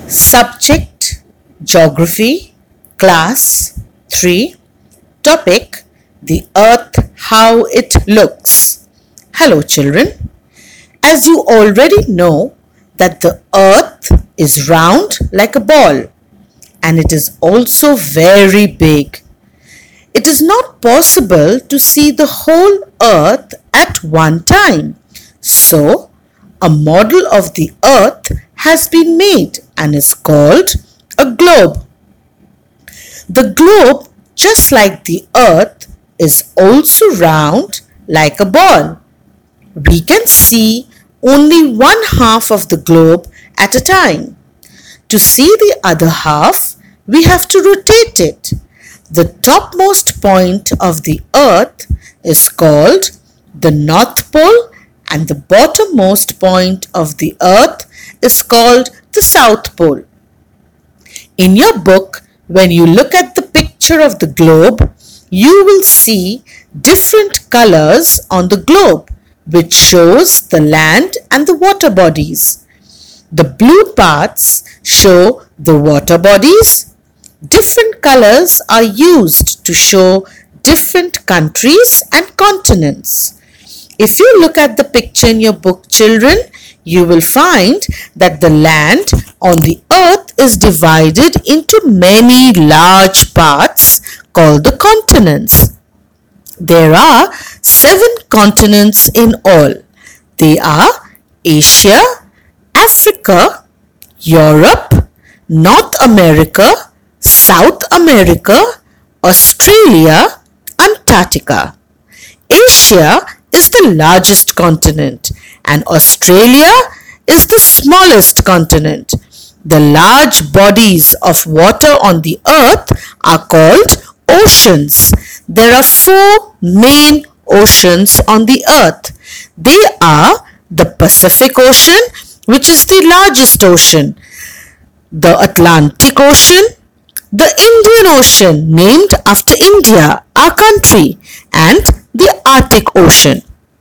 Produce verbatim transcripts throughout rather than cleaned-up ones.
Subject Geography, Class three. Topic The Earth, How It Looks. Hello children. As you already know that the Earth is round like a ball and it is also very big. It is not possible to see the whole Earth at one time. So, a model of the Earth has been made and is called a globe. The globe, just like the Earth, is also round like a ball. We can see only one half of the globe at a time. To see the other half, we have to rotate it. The topmost point of the Earth is called the North Pole and the bottommost point of the Earth is called the South Pole. In your book, when you look at the picture of the globe, you will see different colors on the globe, which shows the land and the water bodies. The blue parts show the water bodies. Different colors are used to show different countries and continents. If you look at the picture in your book, children, you will find that the land on the earth is divided into many large parts called the continents. There are seven continents in all. They are Asia, Africa, Europe, North America, South America, Australia, Antarctica. Asia is the largest continent and Australia is the smallest continent. The large bodies of water on the earth are called oceans. There are four main oceans on the earth. They are the Pacific Ocean, which is the largest ocean, the Atlantic Ocean, the Indian Ocean, named after India, our country, and the Arctic Ocean.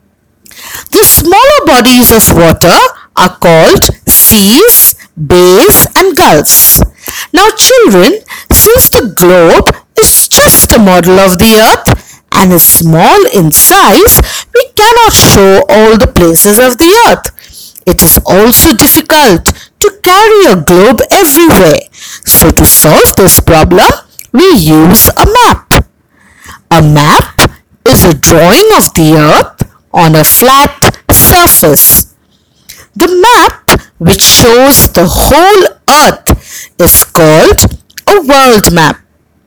The smaller bodies of water are called seas, bays, and gulfs. Now children, since the globe is just a model of the earth and is small in size, we cannot show all the places of the earth. It is also difficult to carry a globe everywhere. So to solve this problem, we use a map. A map is a drawing of the earth on a flat surface. The map which shows the whole earth is called a world map.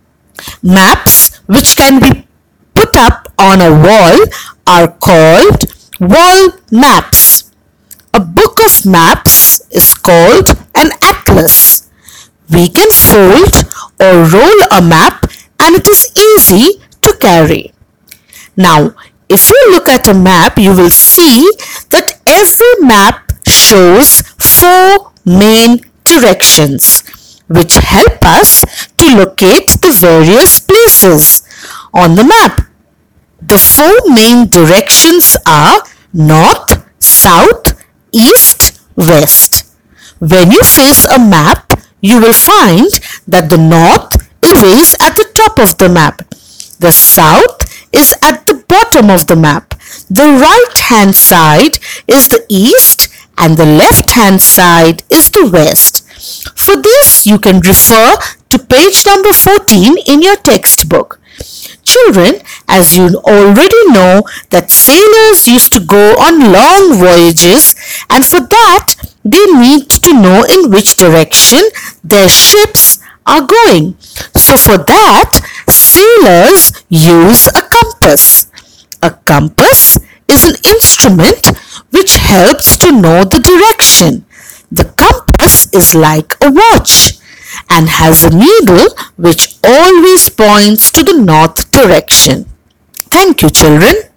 Maps which can be put up on a wall are called wall maps. A book of maps is called an atlas. We can fold or roll a map and it is easy to carry. Now, if you look at a map, you will see that every map shows four main directions which help us to locate the various places on the map. The four main directions are north, south, east, west. When you face a map, you will find that the north is at the top of the map. The south is at the bottom of the map. The right hand side is the east and the left hand side is the west. For this, you can refer to page number fourteen in your textbook. Children, as you already know that sailors used to go on long voyages and for that they need to know in which direction their ships are going. So for that, sailors use a compass. A compass is an instrument which helps to know the direction. The compass is like a watch and has a needle which always points to the north direction. Thank you, children.